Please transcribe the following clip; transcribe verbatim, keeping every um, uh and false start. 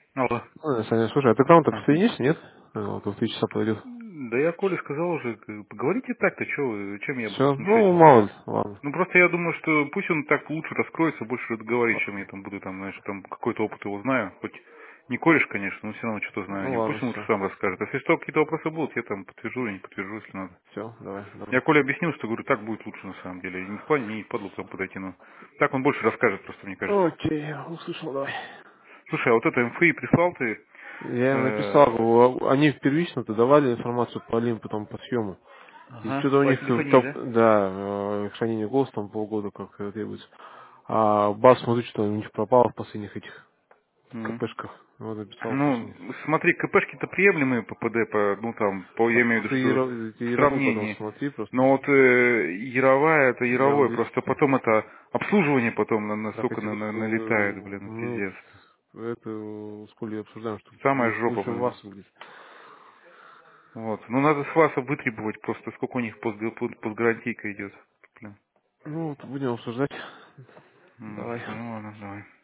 Алло. Ну, Саня, слушай, а ты там-то А, м. подсоединишься, нет? Э, Вот в три часа пойдет. Да я Коле сказал уже, э, поговорите так-то, что вы, чем я буду Все? смущать Ну, его? мало ли, ладно. Ну просто я думаю, что пусть он так лучше раскроется, больше говорит, чем я там буду там, знаешь, там какой-то опыт его знаю. Хоть не кореш, конечно, но все равно что-то знаю о Ну, нем. ладно, Пусть он лучше все. сам расскажет. Если что, какие-то вопросы будут, я там подтвержу или не подтвержу, если надо. Все, давай, Я добро. Коле объяснил, что говорю, так будет лучше на самом деле. И не в плане мне и подло там подойти, но так он больше расскажет, просто мне кажется. Окей, услышал, давай. Слушай, а вот это МФИ прислал ты, Я им написал, э, говорю, а- они первично-то давали информацию по Лим, потом по съему. И ага, что-то у по них, э, телефонии, топ- да? да, э, хранение голоса там полгода как э, требуется. А баз, смотрю, что у них пропало в последних этих Мгм. КПшках. Вот написал в Ну, последних. смотри, КПшки-то приемлемые по ПД, по, ну там, по, я А имею в виду, ты, что яро- ты в яровую потом сравнении. смотри просто. Но вот э, яровая, это Я вот яровое, здесь, просто потом это обслуживание потом на, так настолько эти на, вот, на- налетает, э, блин, ну, мы вот пиздец. это с Колей обсуждаем, что Самая лучше, жопа, лучше блин. вас, говорит. Вот. Ну надо с вас вытребовать просто, сколько у них пост, постгарантийка идет. Блин. Ну, вот будем обсуждать. Ну, Давай. всё, ну ладно, давай.